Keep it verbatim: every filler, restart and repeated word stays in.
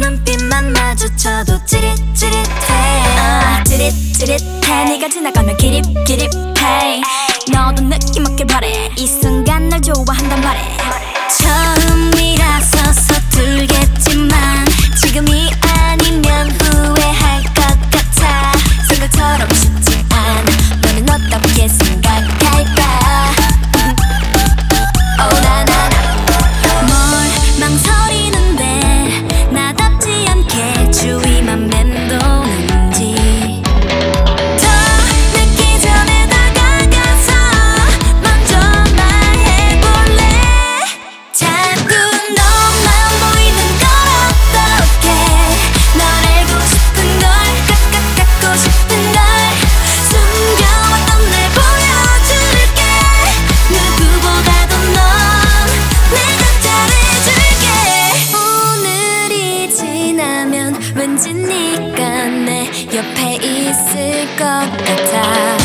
눈빛만 마주쳐도 찌릿찌릿해. 아, 찌릿찌릿해. 네가 지나가면 기립기립해. 너도 느낌 없길 바래. 이 순간 날 좋아한단 말해. 처음이라서 서툴겠지만 지금이 아니면 후회할 것 같아. 생각처럼 쉽지 않아. 너는 어떻게 생각할까? oh, 나나나. 뭘 망설이는데 나답지 않게 주위만 맴도는지 더 늦기 전에 다가가서 먼저 말해볼래. 자꾸 너만 보이는 걸 어떡해. 널 알고 싶은 걸 깍깍 갖고 싶은 걸 숨겨왔던 날 보여줄게. 누구보다도 넌 내가 잘해줄게. 오늘이 지나면 왠지 네가 내 옆에 있을 것 같아.